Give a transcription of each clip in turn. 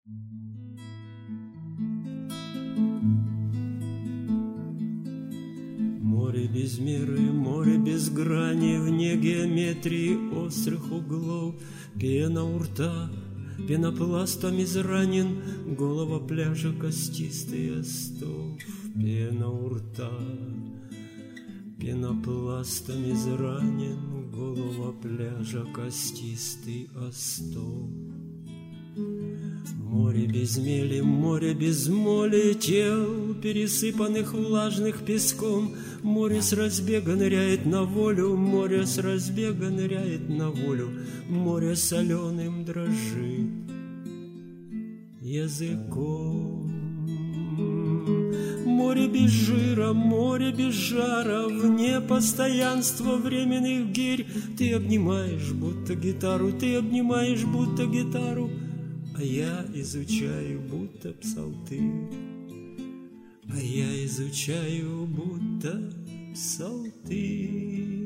Море без меры, море без грани, вне геометрии острых углов. Пена у рта, пенопластом изранен, голова пляжа костистый остов. Пена у рта, пенопластом изранен, голова пляжа костистый остов. Море без мели, море без моли, тел, пересыпанных влажных песком. Море с разбега ныряет на волю, море с разбега ныряет на волю, море соленым дрожит языком. Море без жира, море без жара, вне постоянства временных гирь. Ты обнимаешь будто гитару, ты обнимаешь будто гитару, а я изучаю будто псалтырь, а я изучаю будто псалтырь.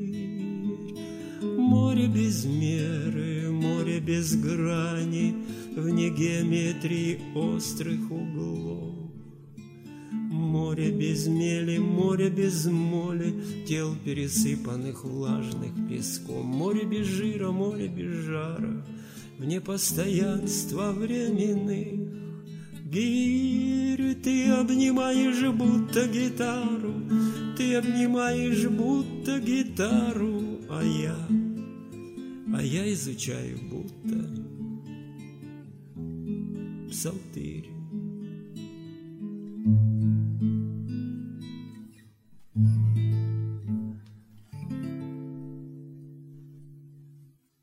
Море без меры, море без грани, вне геометрии острых углов. Море без мели, море без моли, тел, пересыпанных влажных песком. Море без жира, море без жара, вне постоянства временных гирь. Ты обнимаешь будто гитару, ты обнимаешь будто гитару, а я изучаю будто псалтырь.